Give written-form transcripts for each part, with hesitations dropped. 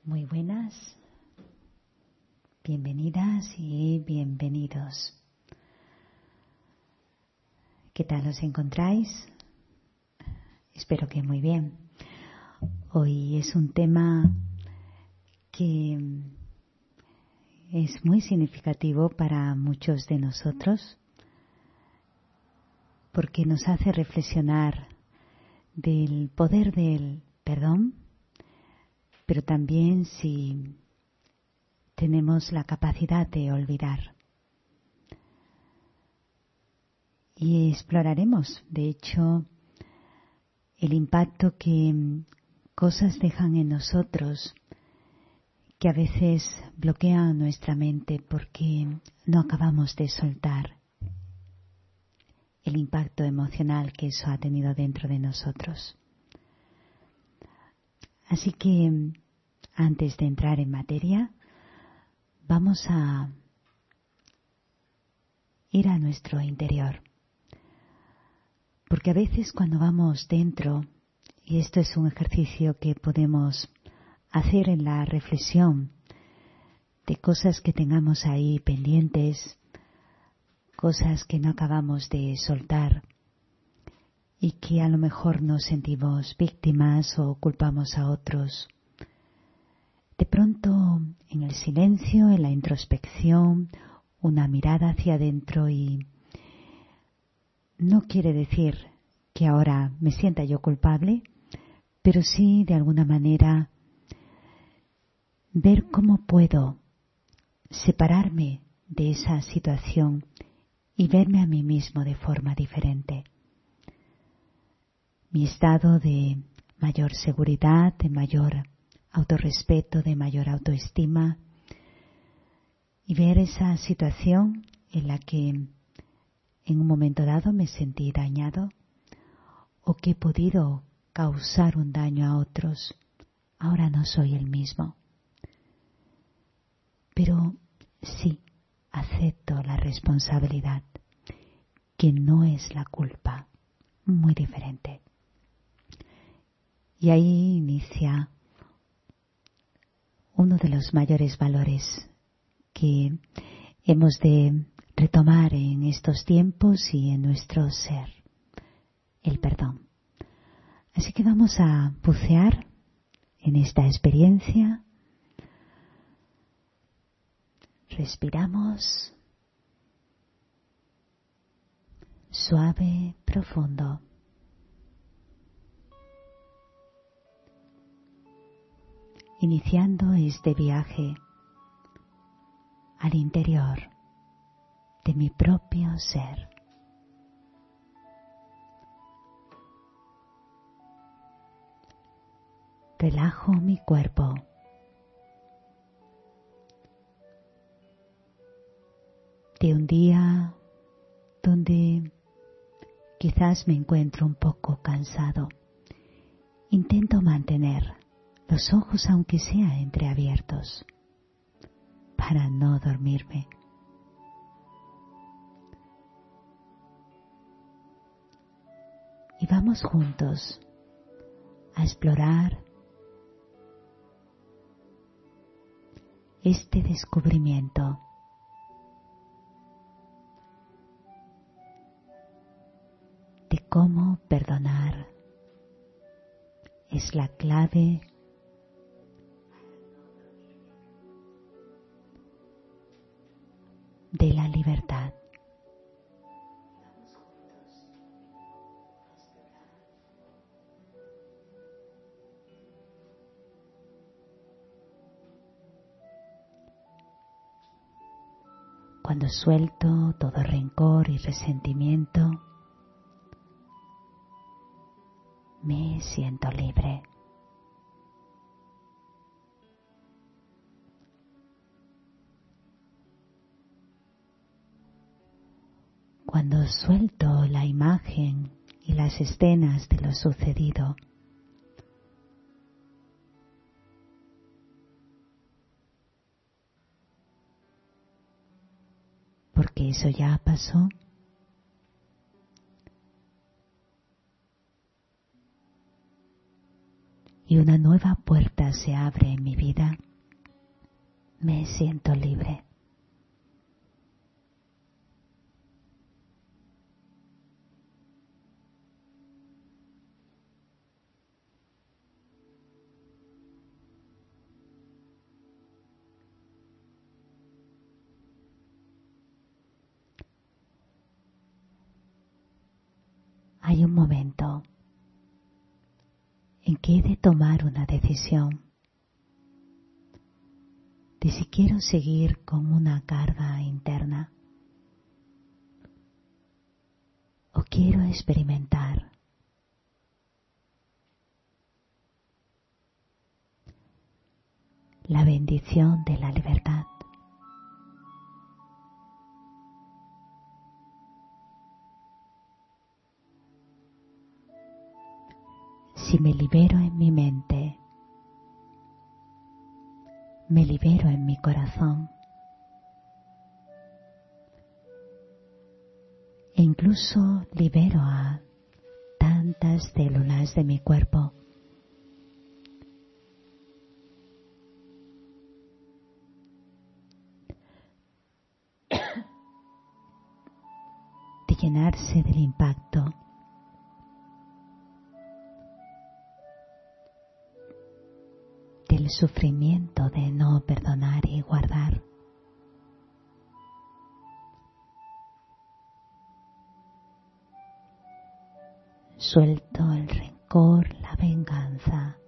Muy buenas, bienvenidas y bienvenidos. ¿Qué tal os encontráis? Espero que muy bien. Hoy es un tema que es muy significativo para muchos de nosotros porque nos hace reflexionar del poder del perdón, pero también si tenemos la capacidad de olvidar. Y exploraremos, de hecho, el impacto que cosas dejan en nosotros que a veces bloquean nuestra mente porque no acabamos de soltar el impacto emocional que eso ha tenido dentro de nosotros. Así que antes de entrar en materia, vamos a ir a nuestro interior. Porque a veces cuando vamos dentro, y esto es un ejercicio que podemos hacer en la reflexión de cosas que tengamos ahí pendientes, cosas que no acabamos de soltar y que a lo mejor nos sentimos víctimas o culpamos a otros. De pronto, en el silencio, en la introspección, una mirada hacia adentro y no quiere decir que ahora me sienta yo culpable, pero sí de alguna manera ver cómo puedo separarme de esa situación y verme a mí mismo de forma diferente. Mi estado de mayor seguridad, de mayor autorrespeto, de mayor autoestima, y ver esa situación en la que en un momento dado me sentí dañado o que he podido causar un daño a otros. Ahora no soy el mismo. Pero sí acepto la responsabilidad, que no es la culpa, muy diferente. Y ahí inicia uno de los mayores valores que hemos de retomar en estos tiempos y en nuestro ser, el perdón. Así que vamos a bucear en esta experiencia. Respiramos suave, profundo. Iniciando este viaje al interior de mi propio ser. Relajo mi cuerpo. De un día donde quizás me encuentro un poco cansado, intento mantener los ojos aunque sea entreabiertos para no dormirme. Y vamos juntos a explorar este descubrimiento de cómo perdonar es la clave de la libertad. Cuando suelto todo rencor y resentimiento, me siento libre. Cuando suelto la imagen y las escenas de lo sucedido, porque eso ya pasó, y y una nueva puerta se abre en mi vida, me siento libre. Hay un momento en que he de tomar una decisión de si quiero seguir con una carga interna o quiero experimentar la bendición de la libertad. Si me libero en mi mente, me libero en mi corazón e incluso libero a tantas células de mi cuerpo de llenarse del impacto del sufrimiento de no perdonar y guardar. Suelto el rencor, la venganza,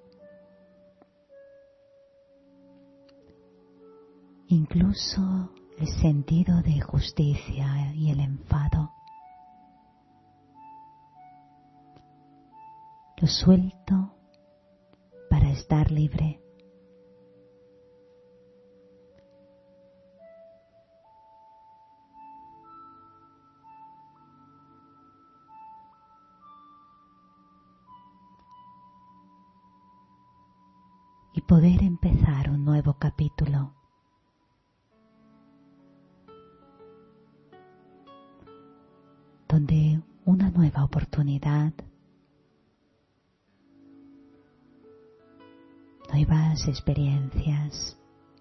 incluso el sentido de justicia y el enfado. Lo suelto para estar libre. Y poder empezar un nuevo capítulo donde una nueva oportunidad, nuevas experiencias,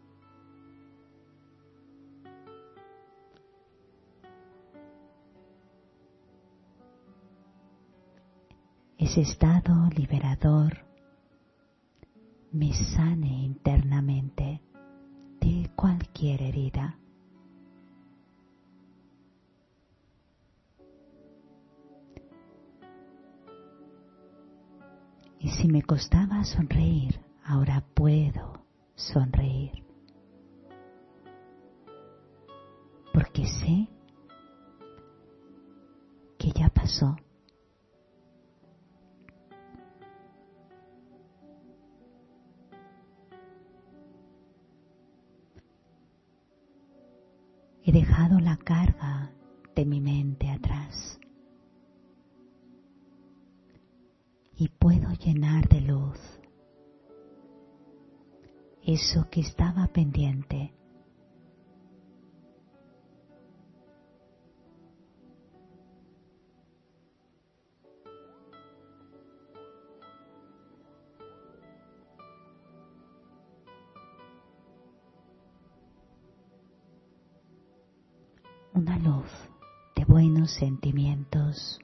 ese estado liberador me sane internamente de cualquier herida. Y si me costaba sonreír, ahora puedo sonreír. Porque sé que ya pasó. He dejado la carga de mi mente atrás y puedo llenar de luz eso que estaba pendiente. Una luz de buenos sentimientos.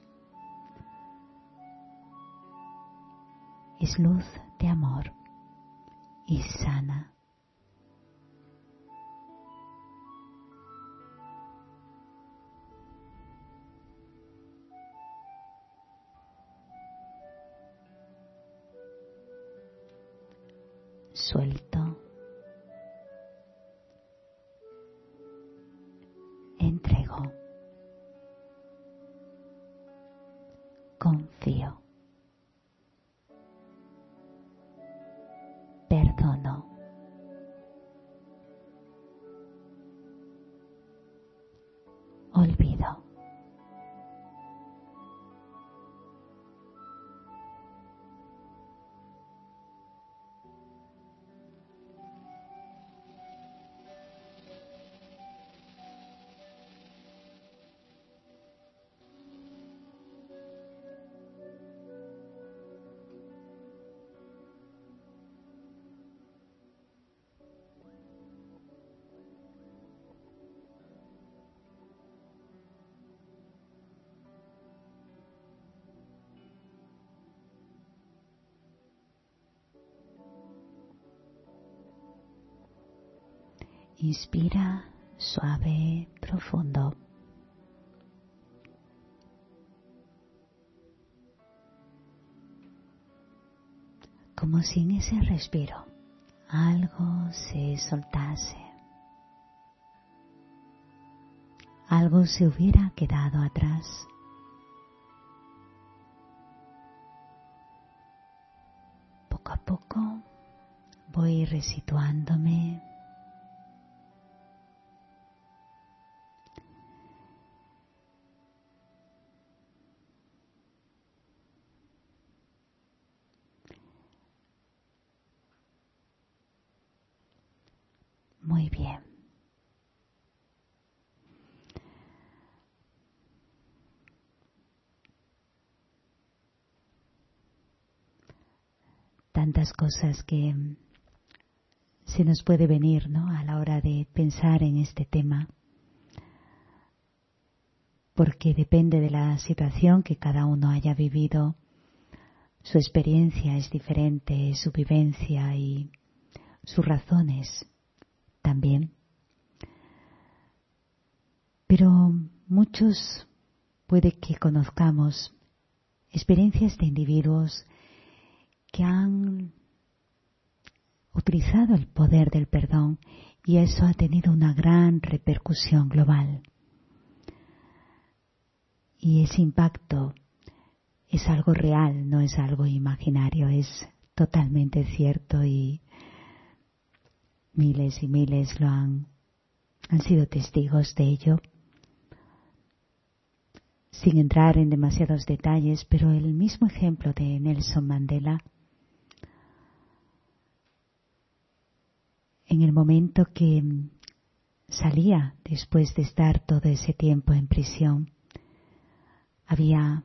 Es luz de amor y sana. Suelto. Entrego. Confío. Perdono. Olvido. Inspira suave, profundo. Como si en ese respiro algo se soltase, algo se hubiera quedado atrás. Poco a poco voy resituándome. Muy bien. Tantas cosas que se nos puede venir, ¿no?, a la hora de pensar en este tema, porque depende de la situación que cada uno haya vivido, su experiencia es diferente, su vivencia y sus razones también. Pero muchos puede que conozcamos experiencias de individuos que han utilizado el poder del perdón y eso ha tenido una gran repercusión global. Y ese impacto es algo real, no es algo imaginario, es totalmente cierto y miles y miles han sido testigos de ello. Sin entrar en demasiados detalles, pero el mismo ejemplo de Nelson Mandela, en el momento que salía después de estar todo ese tiempo en prisión, había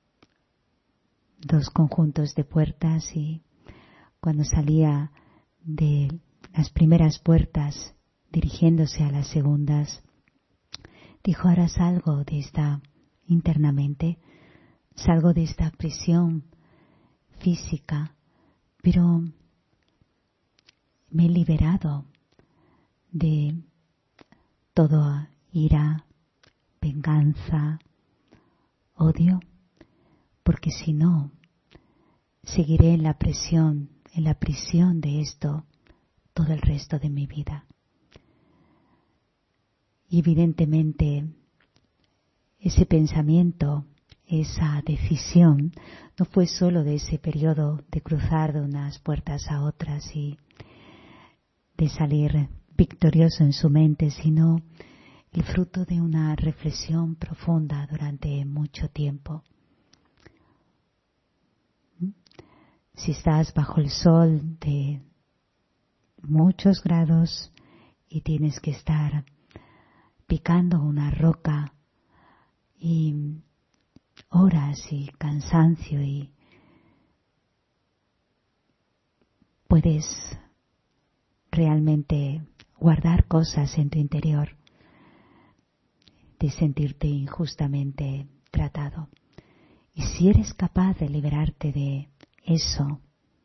2 conjuntos de puertas y cuando salía de las primeras puertas dirigiéndose a las segundas, dijo: ahora salgo de esta internamente, salgo de esta prisión física, pero me he liberado de toda ira, venganza, odio, porque si no, seguiré en la prisión de esto todo el resto de mi vida. Y evidentemente ese pensamiento, esa decisión, no fue solo de ese periodo de cruzar de unas puertas a otras y de salir victorioso en su mente, sino el fruto de una reflexión profunda durante mucho tiempo. Si estás bajo el sol de muchos grados y tienes que estar picando una roca y horas y cansancio y puedes realmente guardar cosas en tu interior de sentirte injustamente tratado. Y si eres capaz de liberarte de eso,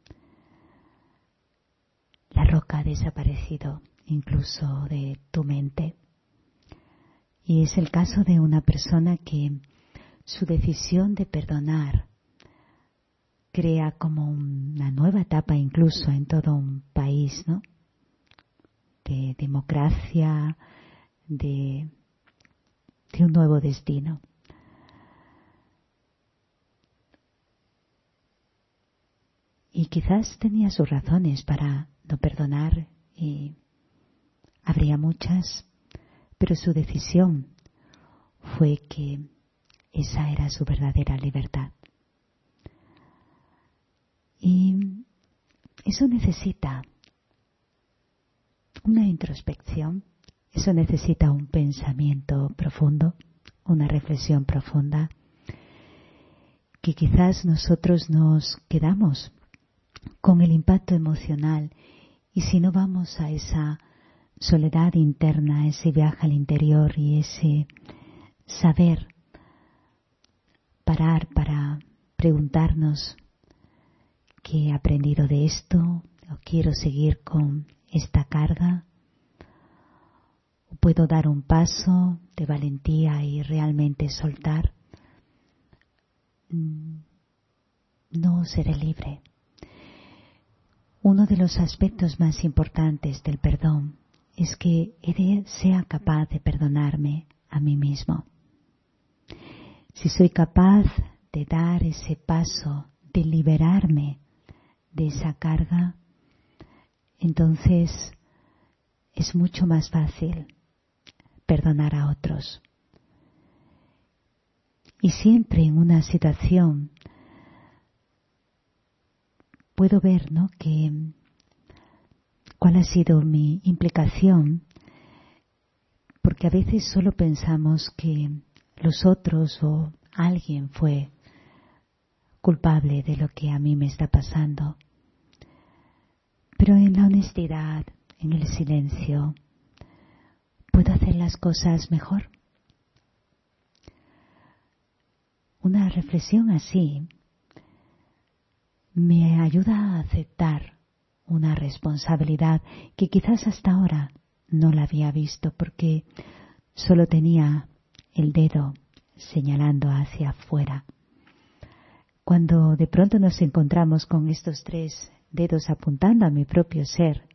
la roca ha desaparecido incluso de tu mente. Y es el caso de una persona que su decisión de perdonar crea como una nueva etapa incluso en todo un país, ¿no?, de democracia, de un nuevo destino. Y quizás tenía sus razones para no perdonar y habría muchas, pero su decisión fue que esa era su verdadera libertad. Y eso necesita una introspección, eso necesita un pensamiento profundo, una reflexión profunda, que quizás nosotros nos quedamos con el impacto emocional y si no vamos a esa soledad interna, ese viaje al interior y ese saber parar para preguntarnos ¿qué he aprendido de esto? ¿O quiero seguir con esta carga? puedo dar un paso de valentía y realmente soltar, no seré libre. Uno de los aspectos más importantes del perdón es que sea capaz de perdonarme a mí mismo. Si soy capaz de dar ese paso, de liberarme de esa carga, entonces es mucho más fácil perdonar a otros. Y siempre en una situación puedo ver, ¿no?, que cuál ha sido mi implicación, porque a veces solo pensamos que los otros o alguien fue culpable de lo que a mí me está pasando. Pero en la honestidad, en el silencio, puedo hacer las cosas mejor. Una reflexión así me ayuda a aceptar una responsabilidad que quizás hasta ahora no la había visto porque solo tenía el dedo señalando hacia afuera. Cuando de pronto nos encontramos con estos 3 dedos apuntando a mi propio ser,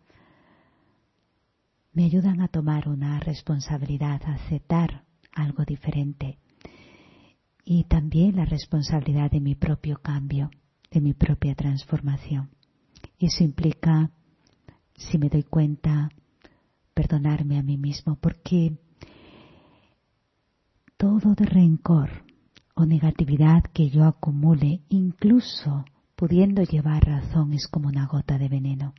me ayudan a tomar una responsabilidad, a aceptar algo diferente y también la responsabilidad de mi propio cambio, de mi propia transformación. Eso implica, si me doy cuenta, perdonarme a mí mismo, porque todo de rencor o negatividad que yo acumule, incluso pudiendo llevar razón, es como una gota de veneno.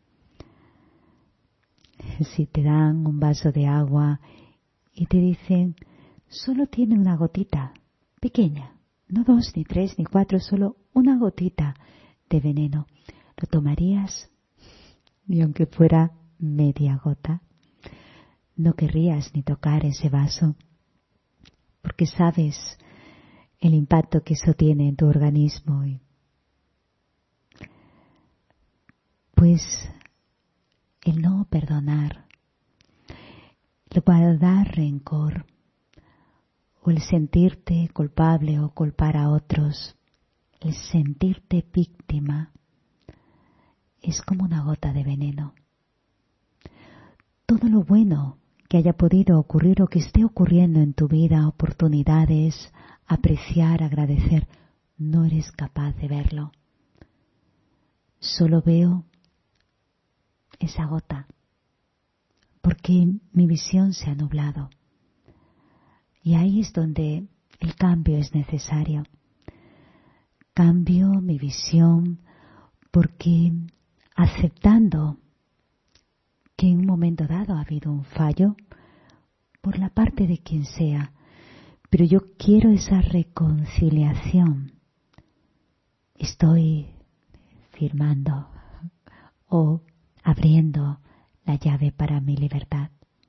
Si te dan un vaso de agua y te dicen, solo tiene una gotita pequeña, no 2, ni 3, ni 4, solo una gotita de veneno, ¿lo tomarías? Y aunque fuera media gota, no querrías ni tocar ese vaso, porque sabes el impacto que eso tiene en tu organismo. Pues el no perdonar, el guardar rencor, o el sentirte culpable o culpar a otros, el sentirte víctima, es como una gota de veneno. Todo lo bueno que haya podido ocurrir o que esté ocurriendo en tu vida, oportunidades, apreciar, agradecer, no eres capaz de verlo. Solo veo esa gota, porque mi visión se ha nublado. Y ahí es donde el cambio es necesario. Cambio mi visión porque aceptando que en un momento dado ha habido un fallo por la parte de quien sea, pero yo quiero esa reconciliación. Estoy firmando o abriendo la llave para mi libertad.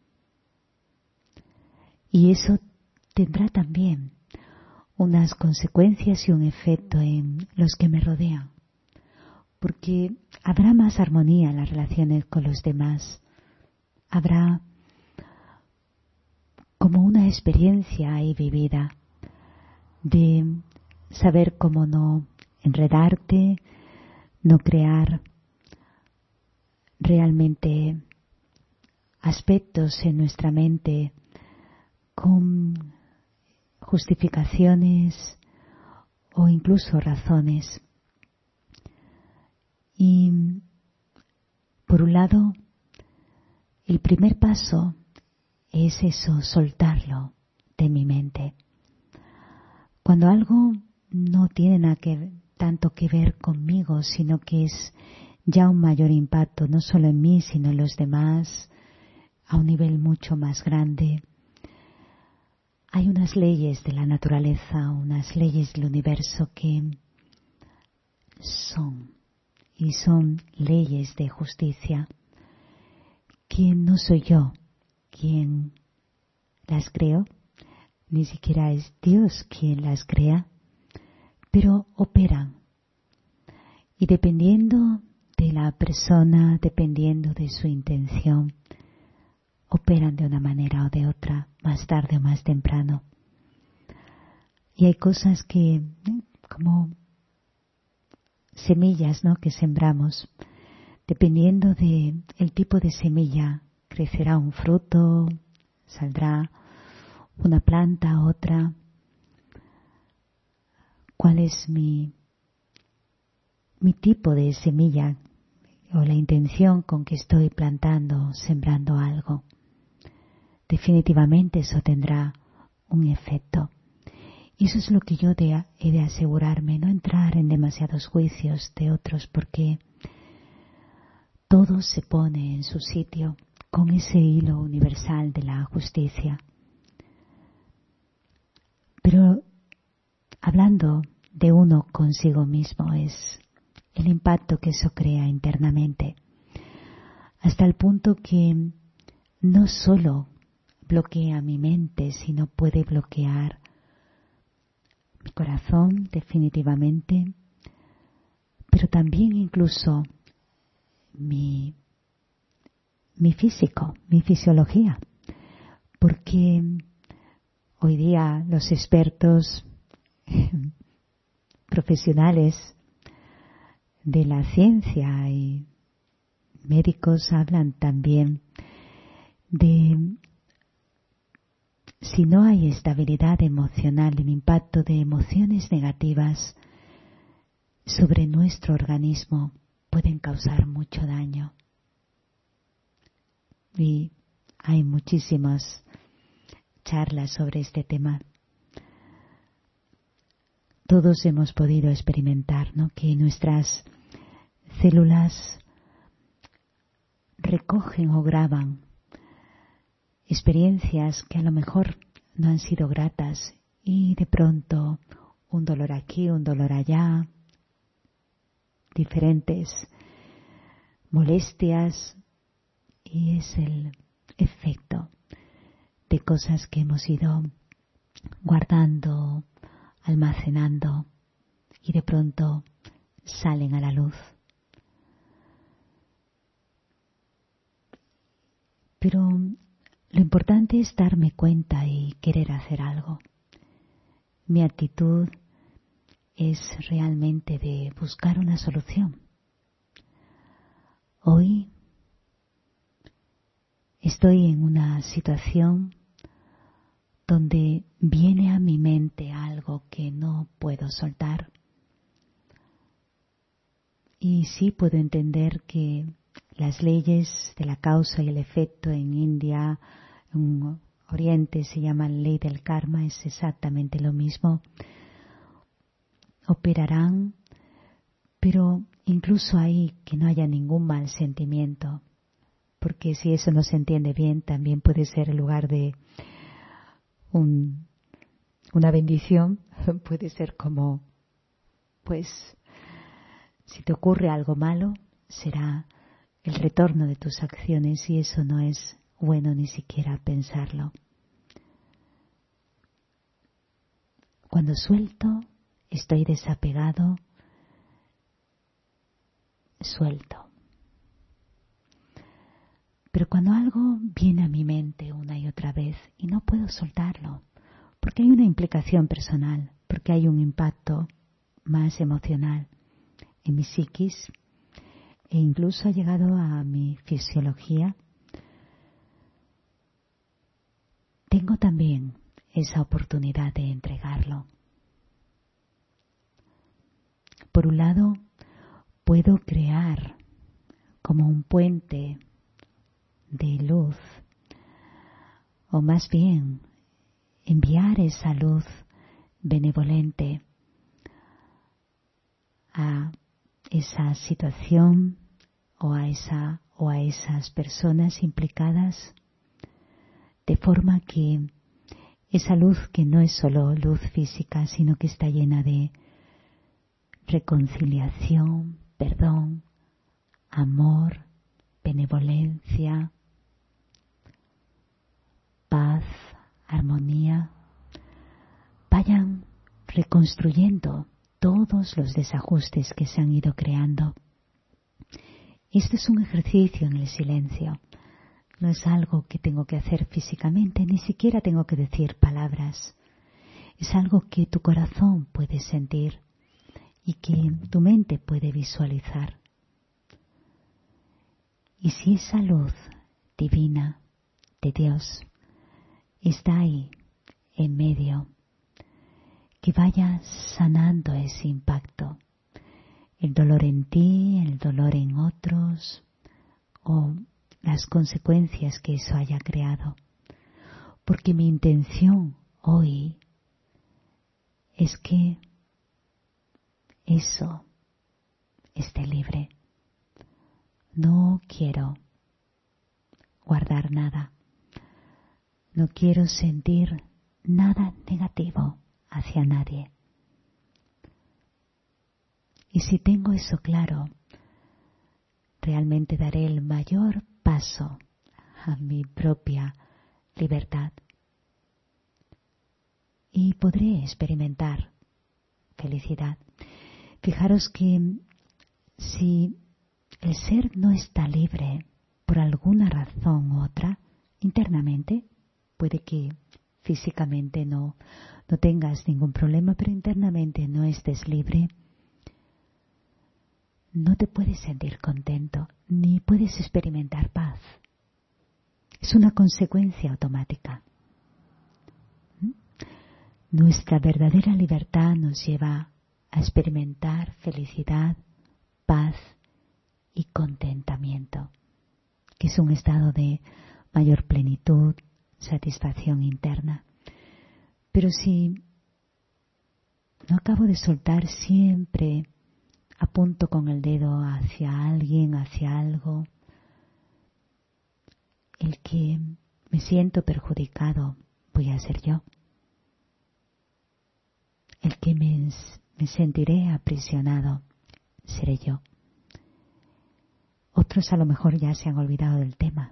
Y eso tendrá también unas consecuencias y un efecto en los que me rodean, porque habrá más armonía en las relaciones con los demás, habrá como una experiencia ahí vivida de saber cómo no enredarte, no crear realmente aspectos en nuestra mente con justificaciones o incluso razones. Y por un lado, el primer paso es eso, soltarlo de mi mente. Cuando algo no tiene tanto que ver conmigo, sino que es ya un mayor impacto, no solo en mí, sino en los demás, a un nivel mucho más grande. Hay unas leyes de la naturaleza, unas leyes del universo que son leyes de justicia, que no soy yo quien las creo, ni siquiera es Dios quien las crea, pero operan. Y dependiendo de la persona, dependiendo de su intención, operan de una manera o de otra, más tarde o más temprano. Y hay cosas que, como semillas, ¿no?, que sembramos. Dependiendo de el tipo de semilla, crecerá un fruto, saldrá una planta, otra. ¿Cuál es mi tipo de semilla o la intención con que estoy plantando, sembrando algo? Definitivamente eso tendrá un efecto. Y eso es lo que yo he de asegurarme, no entrar en demasiados juicios de otros, porque todo se pone en su sitio con ese hilo universal de la justicia. Pero hablando de uno consigo mismo, es el impacto que eso crea internamente, hasta el punto que no solo bloquea mi mente, sino puede bloquear mi corazón definitivamente, pero también incluso mi físico, mi fisiología, porque hoy día los expertos profesionales de la ciencia y médicos hablan también de si no hay estabilidad emocional, el impacto de emociones negativas sobre nuestro organismo pueden causar mucho daño. Y hay muchísimas charlas sobre este tema. Todos hemos podido experimentar, ¿no?, que nuestras células recogen o graban experiencias que a lo mejor no han sido gratas y de pronto un dolor aquí, un dolor allá, diferentes molestias, y es el efecto de cosas que hemos ido guardando, almacenando y de pronto salen a la luz. Pero lo importante es darme cuenta y querer hacer algo. Mi actitud es realmente de buscar una solución. Hoy estoy en una situación donde viene a mi mente algo que no puedo soltar. Y sí puedo entender que las leyes de la causa y el efecto en India, en Oriente se llama ley del karma, es exactamente lo mismo. Operarán, pero incluso ahí que no haya ningún mal sentimiento, porque si eso no se entiende bien, también puede ser el lugar de una bendición, puede ser como, pues, si te ocurre algo malo, será el retorno de tus acciones y eso no es bueno ni siquiera pensarlo. Cuando suelto, estoy desapegado, suelto. Pero cuando algo viene a mi mente una y otra vez y no puedo soltarlo, porque hay una implicación personal, porque hay un impacto más emocional en mi psiquis e incluso ha llegado a mi fisiología, tengo también esa oportunidad de entregarlo. Por un lado, puedo crear como un puente de luz, o más bien enviar esa luz benevolente a esa situación o a esas personas implicadas, de forma que esa luz, que no es solo luz física, sino que está llena de reconciliación, perdón, amor, benevolencia, paz, armonía, vayan reconstruyendo todos los desajustes que se han ido creando. Este es un ejercicio en el silencio. no es algo que tengo que hacer físicamente, ni siquiera tengo que decir palabras. Es algo que tu corazón puede sentir y que tu mente puede visualizar. Y si esa luz divina de Dios está ahí en medio, que vaya sanando ese impacto, el dolor en ti, el dolor en otros o las consecuencias que eso haya creado. Porque mi intención hoy es que eso esté libre. No quiero guardar nada. No quiero sentir nada negativo hacia nadie. Y si tengo eso claro, realmente daré el mayor paso a mi propia libertad. Y podré experimentar felicidad. Fijaros que si el ser no está libre por alguna razón u otra, internamente, puede que físicamente no tengas ningún problema, pero internamente no estés libre, no te puedes sentir contento, ni puedes experimentar paz. Es una consecuencia automática. Nuestra verdadera libertad nos lleva a experimentar felicidad, paz y contentamiento, que es un estado de mayor plenitud, satisfacción interna. Pero si no acabo de soltar, siempre apunto con el dedo hacia alguien, hacia algo, el que me siento perjudicado voy a ser yo. El que me sentiré aprisionado seré yo. Otros a lo mejor ya se han olvidado del tema.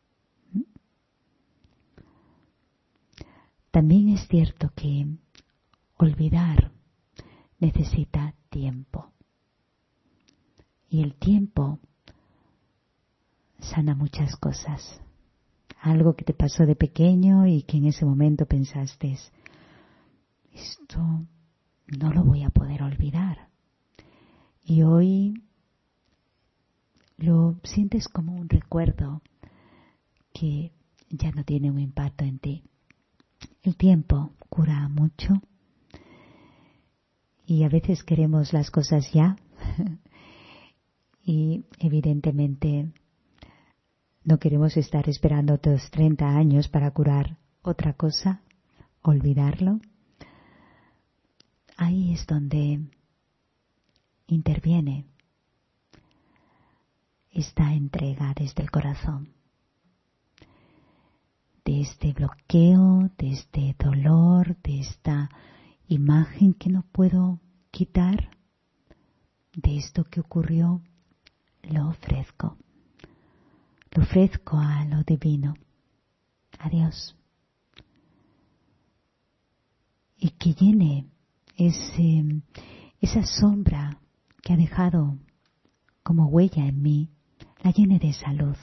También es cierto que olvidar necesita tiempo. Y el tiempo sana muchas cosas. Algo que te pasó de pequeño y que en ese momento pensaste, esto no lo voy a poder olvidar. Y hoy lo sientes como un recuerdo que ya no tiene un impacto en ti. El tiempo cura mucho y a veces queremos las cosas ya y evidentemente no queremos estar esperando otros 30 años para curar otra cosa, olvidarlo. Ahí es donde interviene esta entrega desde el corazón, de este bloqueo, de este dolor, de esta imagen que no puedo quitar, de esto que ocurrió, lo ofrezco a lo divino, a Dios, y que llene esa sombra que ha dejado como huella en mí, la llene de esa luz.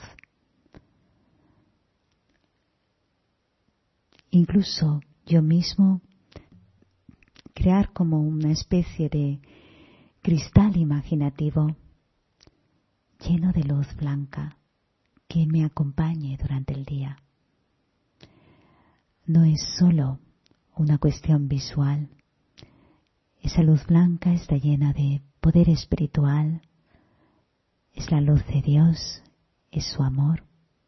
Incluso yo mismo crear como una especie de cristal imaginativo lleno de luz blanca que me acompañe durante el día. No es solo una cuestión visual. Esa luz blanca está llena de poder espiritual, es la luz de Dios, es su amor,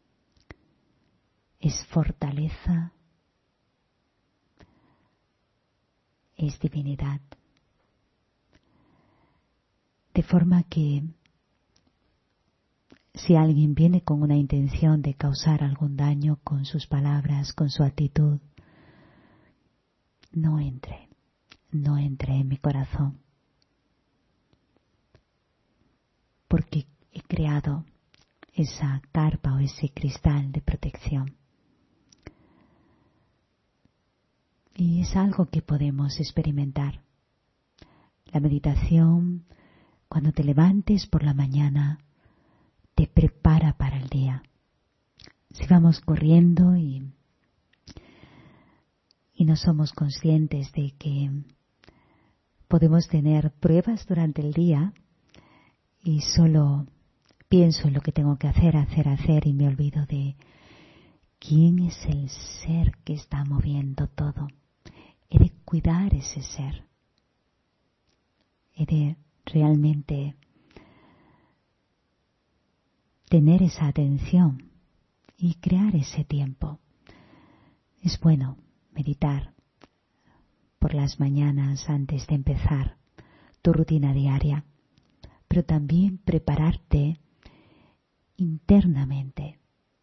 es fortaleza, es divinidad. De forma que si alguien viene con una intención de causar algún daño con sus palabras, con su actitud, no entre en mi corazón. Porque he creado esa carpa o ese cristal de protección. Y es algo que podemos experimentar. La meditación, cuando te levantes por la mañana, te prepara para el día. Si si vamos corriendo y no somos conscientes de que podemos tener pruebas durante el día y solo pienso en lo que tengo que hacer y me olvido de quién es el ser que está moviendo todo. He de cuidar ese ser. He de realmente tener esa atención y crear ese tiempo. Es bueno meditar por las mañanas antes de empezar tu rutina diaria, pero también prepararte internamente.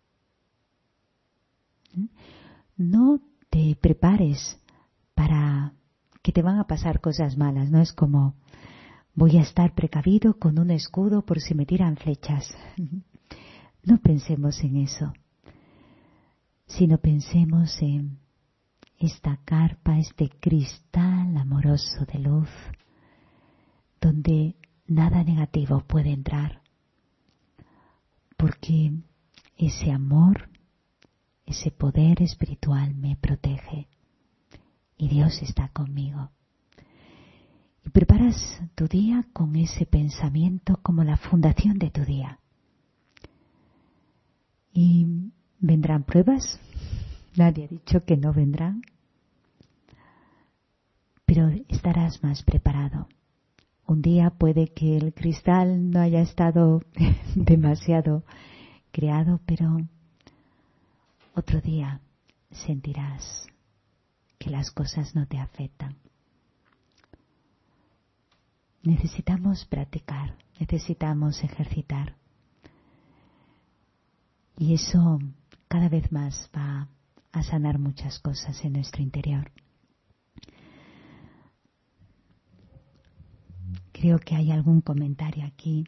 No te prepares para que te van a pasar cosas malas, no es como voy a estar precavido con un escudo por si me tiran flechas. No pensemos en eso, sino pensemos en esta carpa, este cristal amoroso de luz, donde nada negativo puede entrar, porque ese amor, ese poder espiritual me protege y Dios está conmigo. Y preparas tu día con ese pensamiento como la fundación de tu día. Y vendrán pruebas, nadie ha dicho que no vendrán, pero estarás más preparado. Un día puede que el cristal no haya estado demasiado creado, pero otro día sentirás que las cosas no te afectan. Necesitamos practicar, necesitamos ejercitar. Y eso cada vez más va a sanar muchas cosas en nuestro interior. Creo que hay algún comentario aquí.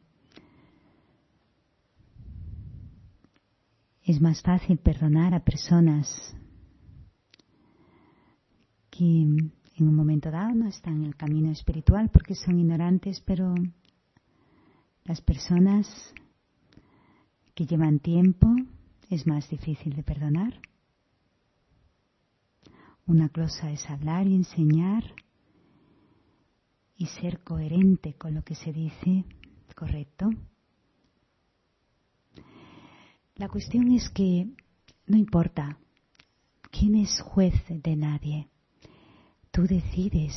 Es más fácil perdonar a personas que en un momento dado no están en el camino espiritual porque son ignorantes, pero las personas que llevan tiempo es más difícil de perdonar. Una cosa es hablar y enseñar y ser coherente con lo que se dice, correcto. La cuestión es que no importa quién es juez de nadie. Tú decides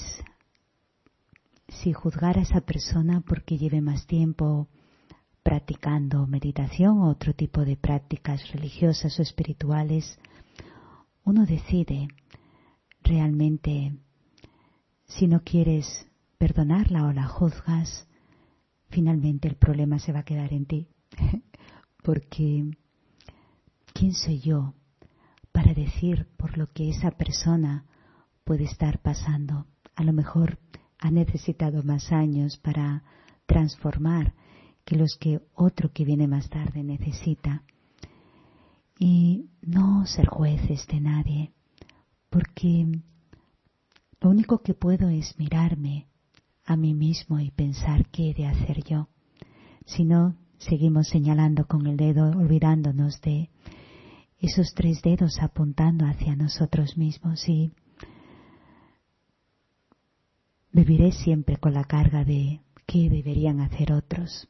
si juzgar a esa persona porque lleve más tiempo practicando meditación o otro tipo de prácticas religiosas o espirituales. Uno decide realmente si no quieres perdonarla o la juzgas, finalmente el problema se va a quedar en ti. Porque ¿quién soy yo para decir por lo que esa persona puede estar pasando? A lo mejor ha necesitado más años para transformar que los que otro que viene más tarde necesita. Y no ser jueces de nadie, porque lo único que puedo es mirarme a mí mismo y pensar qué he de hacer yo. Si no, seguimos señalando con el dedo, olvidándonos de esos 3 dedos apuntando hacia nosotros mismos, y viviré siempre con la carga de qué deberían hacer otros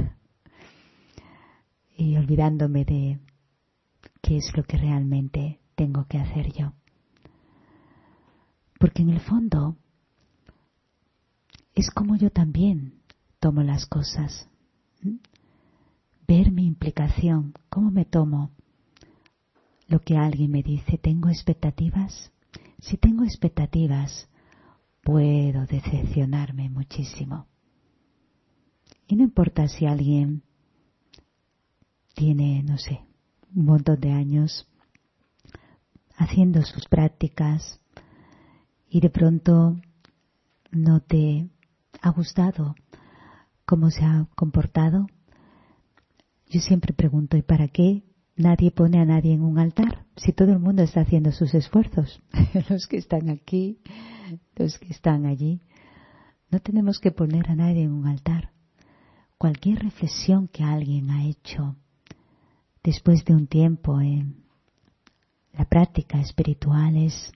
y olvidándome de qué es lo que realmente tengo que hacer yo. Porque en el fondo es como yo también tomo las cosas. Ver mi implicación, cómo me tomo lo que alguien me dice. ¿Tengo expectativas? Si tengo expectativas, puedo decepcionarme muchísimo. Y no importa si alguien tiene, no sé, un montón de años haciendo sus prácticas y de pronto no te ha gustado cómo se ha comportado. Yo siempre pregunto, ¿y para qué nadie pone a nadie en un altar? Si todo el mundo está haciendo sus esfuerzos, los que están aquí, los que están allí. No tenemos que poner a nadie en un altar. Cualquier reflexión que alguien ha hecho después de un tiempo en la práctica espiritual es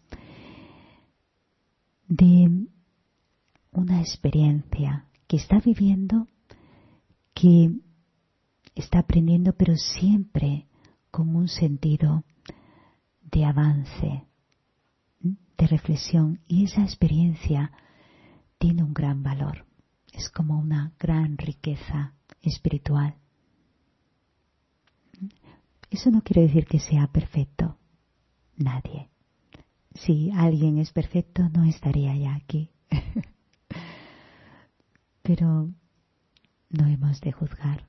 de una experiencia que está viviendo, que está aprendiendo, pero siempre con un sentido de avance, de reflexión, y esa experiencia tiene un gran valor. Es como una gran riqueza espiritual. Eso no quiere decir que sea perfecto. Nadie. Si alguien es perfecto, no estaría ya aquí. Pero no hemos de juzgar.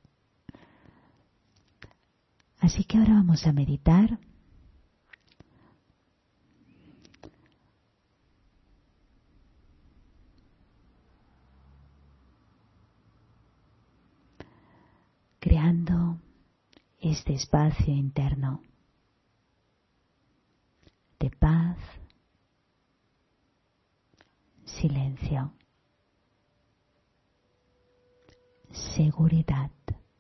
Así que ahora vamos a meditar. Creando este espacio interno de paz, silencio, seguridad.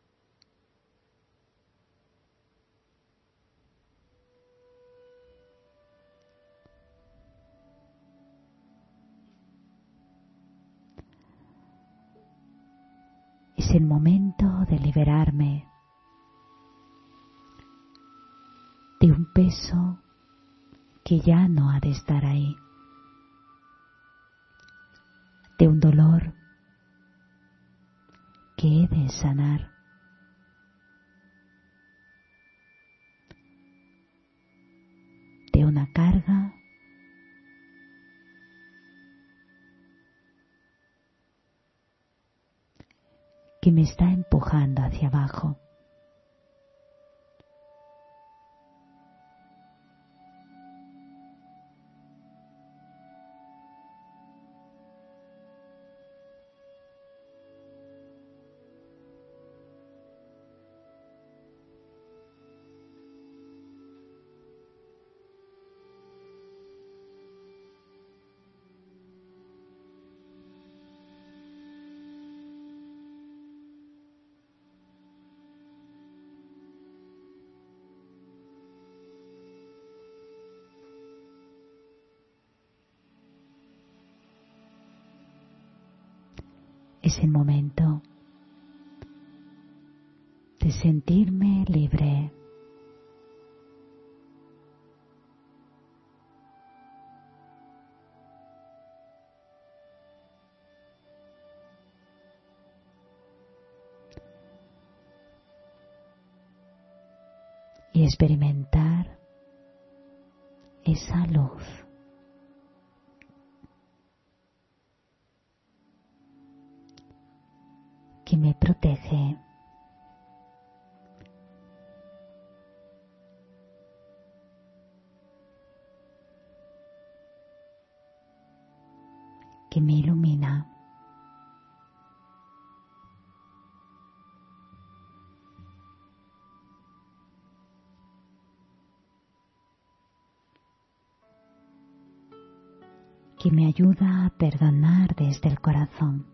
Es el momento de liberarme de un peso que ya no ha de estar ahí, de un dolor que he de sanar, de una carga que me está empujando hacia abajo. Es el momento de sentirme libre. Y experimentar esa luz que me protege, que me ilumina. Que me ayuda a perdonar desde el corazón.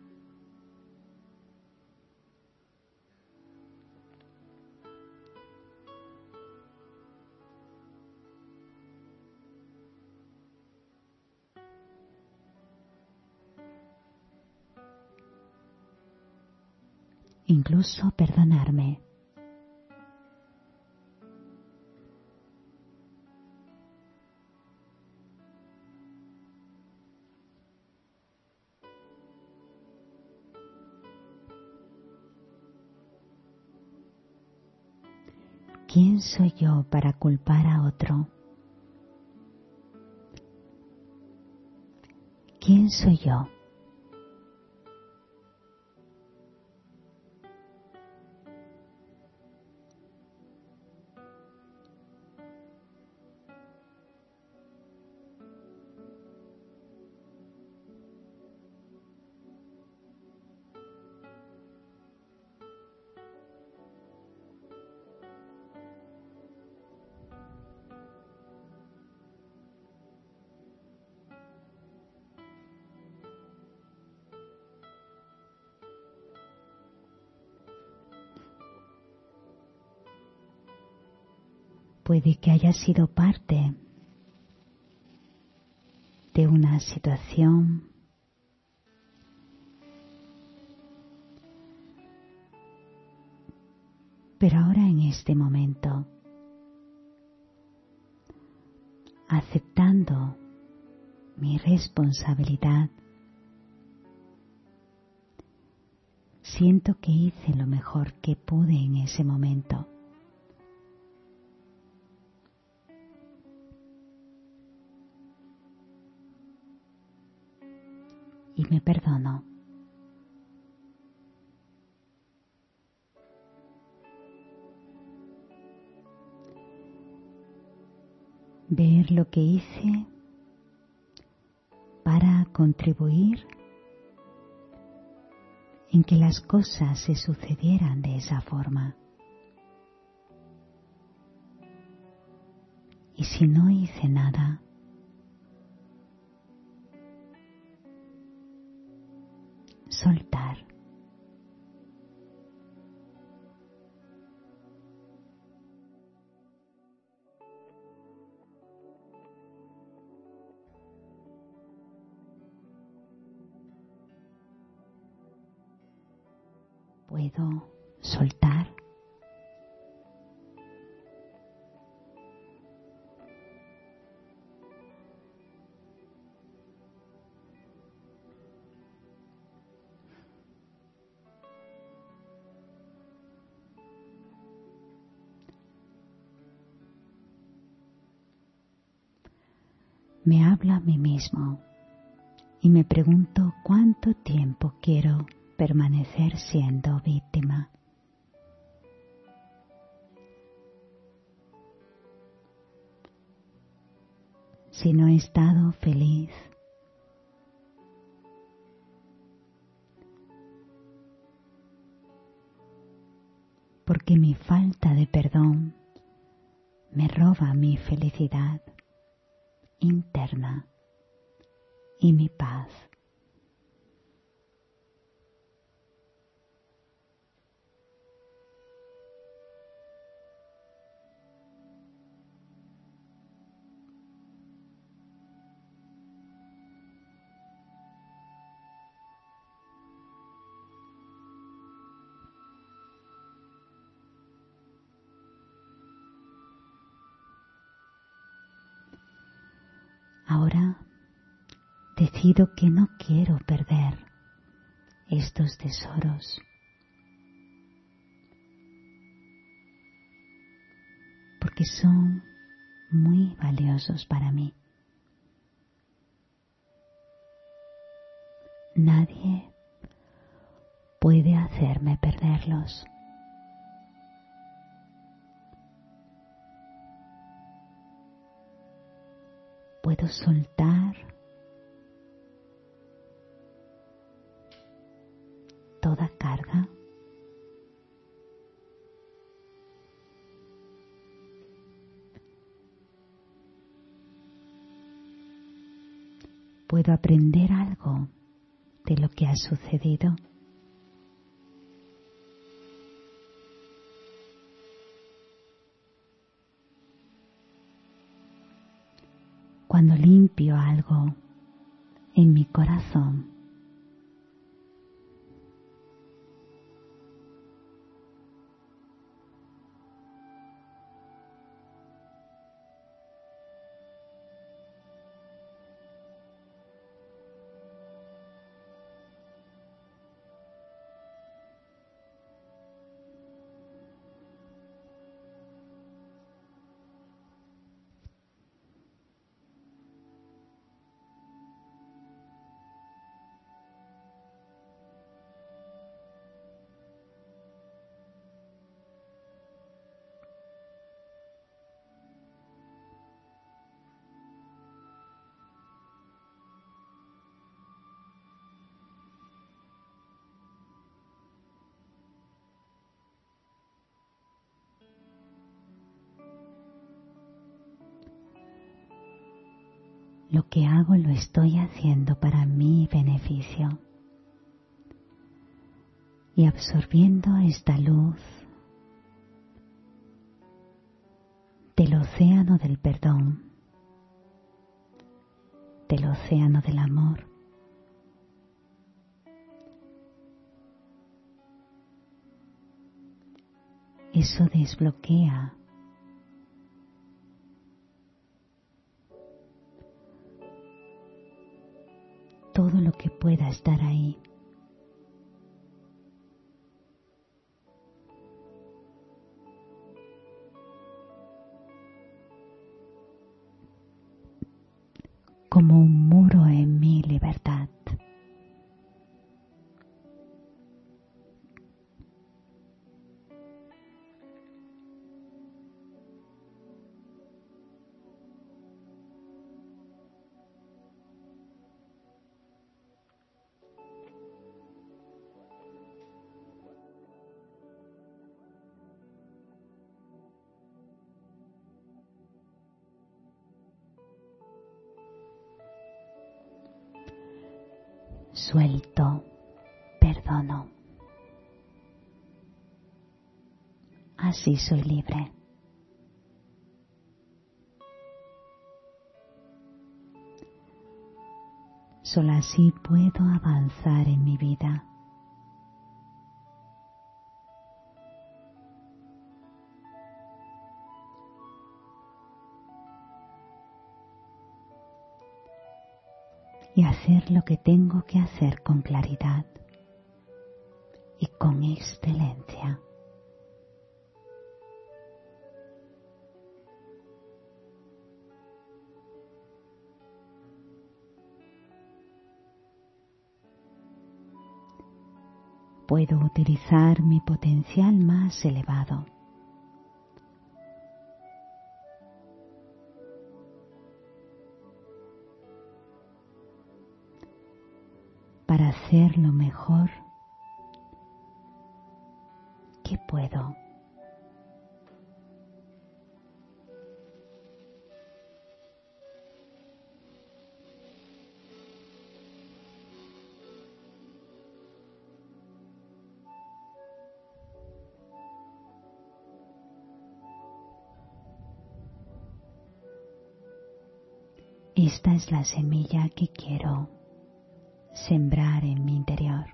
Incluso perdonarme. ¿Quién soy yo para culpar a otro? ¿Quién soy yo? Puede que haya sido parte de una situación, pero ahora en este momento, aceptando mi responsabilidad, siento que hice lo mejor que pude en ese momento. Y me perdono. Ver lo que hice para contribuir en que las cosas se sucedieran de esa forma. Y si no hice nada, soltar. Puedo soltar. Me hablo a mí mismo y me pregunto cuánto tiempo quiero permanecer siendo víctima. Si no he estado feliz, porque mi falta de perdón me roba mi felicidad interna y mi paz. Ahora decido que no quiero perder estos tesoros, porque son muy valiosos para mí. Nadie puede hacerme perderlos. Puedo soltar toda carga. Puedo aprender algo de lo que ha sucedido. Cuando limpio algo en mi corazón, lo que hago lo estoy haciendo para mi beneficio. Y absorbiendo esta luz de del océano del perdón, del océano del amor. Eso desbloquea todo lo que pueda estar ahí. Como un muro en mi libertad. Suelto, perdono. Así soy libre. Solo así puedo avanzar en mi vida. Y hacer lo que tengo que hacer con claridad y con excelencia. Puedo utilizar mi potencial más elevado. Para hacer lo mejor que puedo. Esta es la semilla que quiero sembrar en mi interior.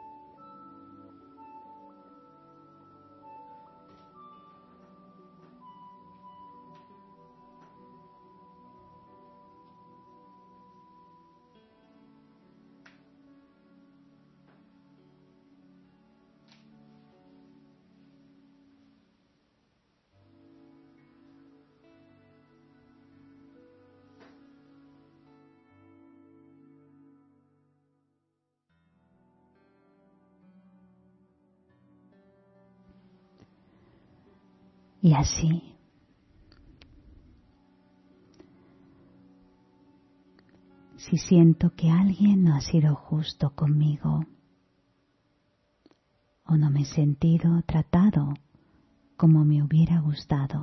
Y así, si siento que alguien no ha sido justo conmigo o no me he sentido tratado como me hubiera gustado,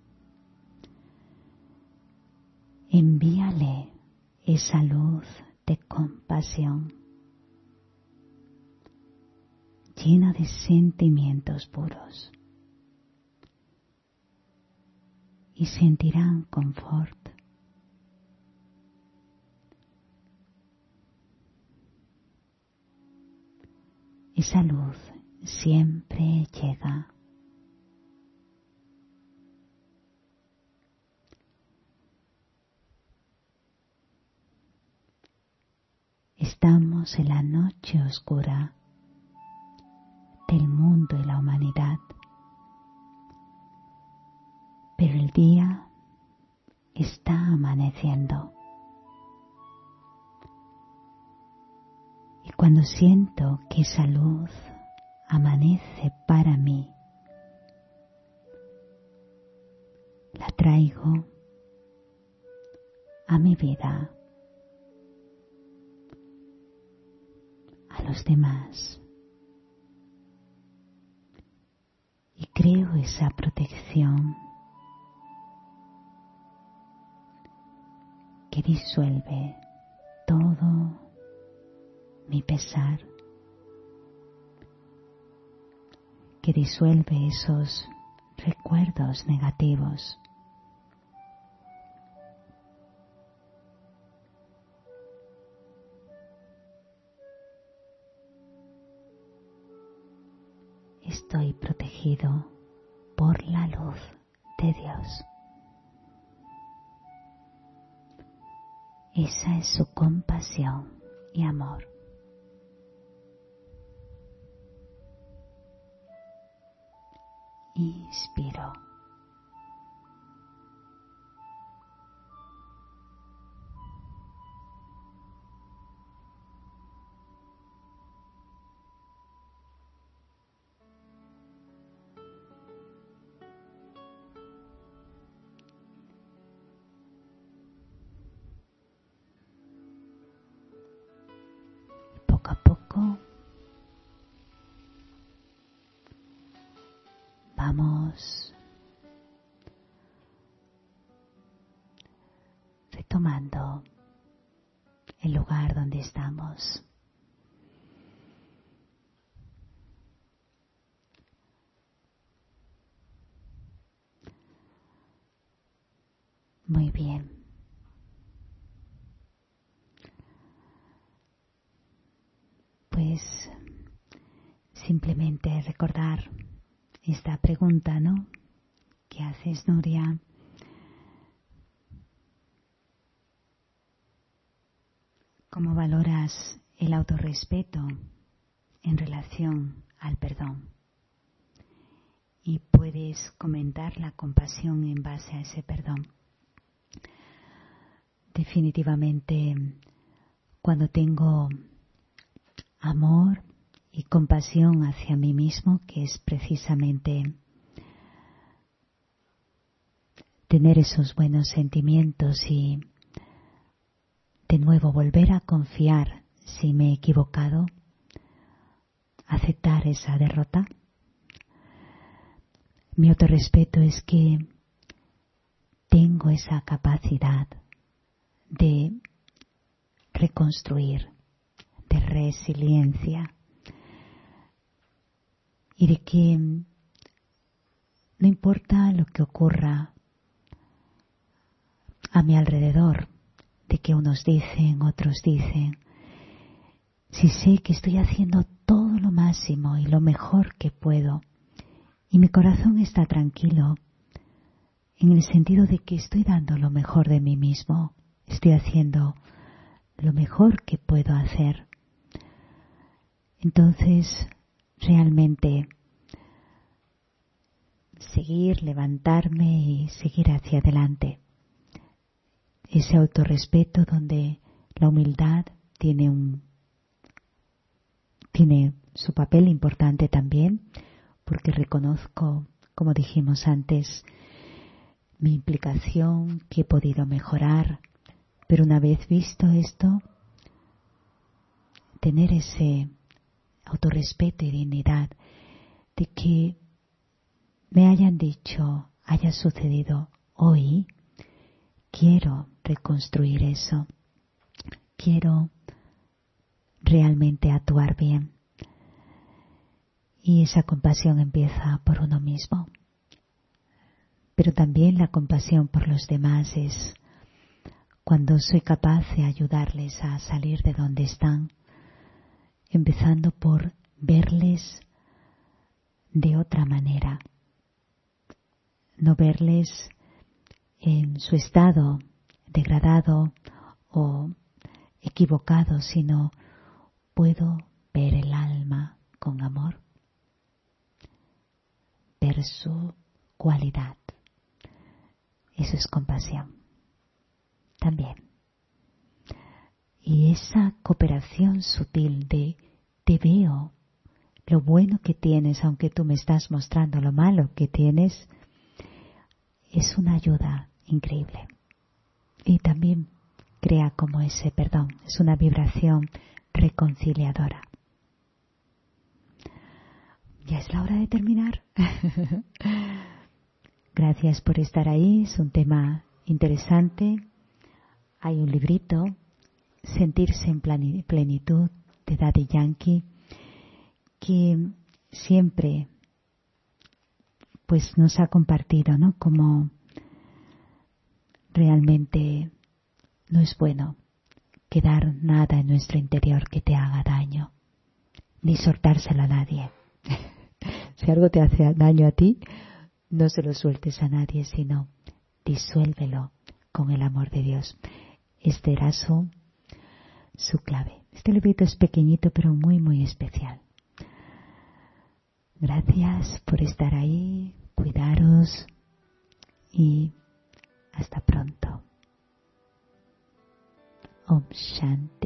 envíale esa luz de compasión llena de sentimientos puros y sentirán confort. Esa luz siempre llega. Estamos en la noche oscura del mundo y la humanidad, pero el día está amaneciendo. Y cuando siento que esa luz amanece para mí, la traigo a mi vida, a los demás, y creo esa protección que disuelve todo mi pesar, que disuelve esos recuerdos negativos estoy protegido por la luz de Dios. Esa es su compasión y amor. Inspiro. Poco a poco vamos retomando el lugar donde estamos. Muy bien. Pues simplemente recordar esta pregunta, ¿no?, que haces, Nuria. ¿Cómo valoras el autorrespeto en relación al perdón? Y puedes comentar la compasión en base a ese perdón. Definitivamente, cuando tengo amor y compasión hacia mí mismo, que es precisamente tener esos buenos sentimientos y de nuevo volver a confiar si me he equivocado, aceptar esa derrota. Mi autorrespeto es que tengo esa capacidad de reconstruir, de resiliencia, y de que no importa lo que ocurra a mi alrededor, de que unos dicen, otros dicen, si sé que estoy haciendo todo lo máximo y lo mejor que puedo, y mi corazón está tranquilo, en el sentido de que estoy dando lo mejor de mí mismo, estoy haciendo lo mejor que puedo hacer, entonces realmente seguir, levantarme y seguir hacia adelante. Ese autorrespeto donde la humildad tiene su papel importante también, porque reconozco, como dijimos antes, mi implicación, que he podido mejorar, pero una vez visto esto, tener ese autorrespeto y dignidad de que me hayan dicho, haya sucedido hoy, quiero reconstruir eso, quiero realmente actuar bien. Y esa compasión empieza por uno mismo. Pero también la compasión por los demás es cuando soy capaz de ayudarles a salir de donde están, empezando por verles de otra manera, no verles en su estado degradado o equivocado, sino puedo ver el alma con amor, ver su cualidad. Eso es compasión también. Y esa cooperación sutil de te veo lo bueno que tienes, aunque tú me estás mostrando lo malo que tienes, es una ayuda increíble. Y también crea como ese perdón, es una vibración reconciliadora. Ya es la hora de terminar. Gracias por estar ahí, es un tema interesante. Hay un librito, Sentirse en plenitud, de Daddy Yankee, que siempre pues nos ha compartido, ¿no?, como realmente no es bueno quedar nada en nuestro interior que te haga daño, ni soltárselo a nadie. Si algo te hace daño a ti, no se lo sueltes a nadie, sino disuélvelo con el amor de Dios. Este era su clave. Este librito es pequeñito, pero muy, muy especial. Gracias por estar ahí, cuidaros y hasta pronto. Om Shanti.